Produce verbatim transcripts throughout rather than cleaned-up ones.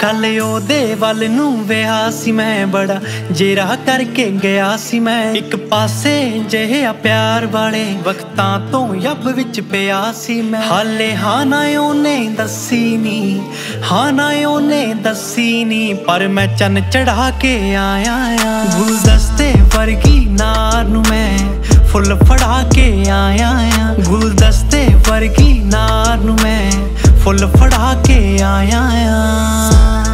कल ओदे वल नूं विहा सी मैं, बड़ा जेरा करके गया सी मैं। एक पासे जिहा प्यार वाले वक्तां तो यब विच पिया सी मैं। हाले हाँ ना ओने दसी नी, हाँ ना ओने दसी नी, पर मैं चन चढ़ा के आया आ। गुलदस्ते वर्गी नार नूं मैं फुल फड़ा के आया आ। गुलदस्ते वर्गी नार नूं मैं फुल फड़ा के आया आ।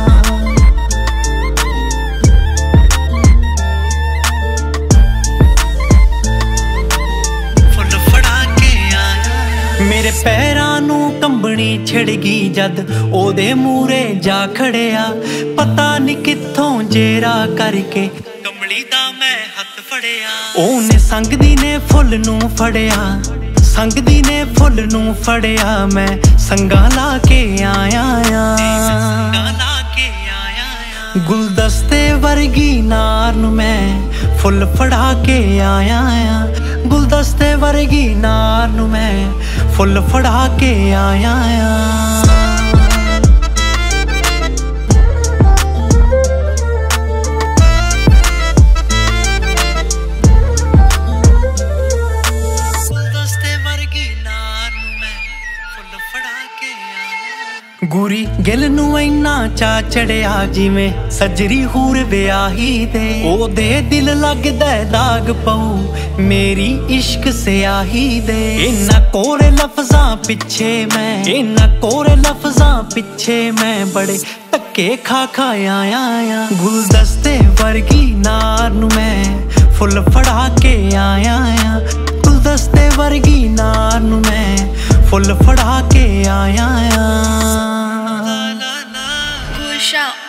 मेरे पैरां नूं कंबनी छिड़ गई जद ओदे मूरे जा खड़िया। पता नहीं कित्थों जेरा करके कमली दा मैं हथ फड़िया। ओने संगदी ने फुल नूं फड़िया, संगदी ने फुल नूं फड़िया। मैं संगा ला के आया आ। गुलदस्ते वर्गी नार नूं मैं फुल फड़ा के आया आ। गुलदस्ते वर्गी नार नूं मैं फुल फड़ा के आया आ। गुरी गिल नूं इन्ना चा चढ़िया जिवें सजरी हूर विआही दे। ओदे दिल लगदा दाग पऊ मेरी इश्क स्याही दे। इन्ना कोरे लफ्जां पिछे मैं, इन्ना कोरे लफ्जां पिछे मैं बड़े धक्के खा खा आया आ। गुलदस्ते वर्गी नार नूं मैं फुल फड़ा के आया आ। गुलदस्ते वर्गी नार नूं मैं फुल फड़ा के आया आ। Shout.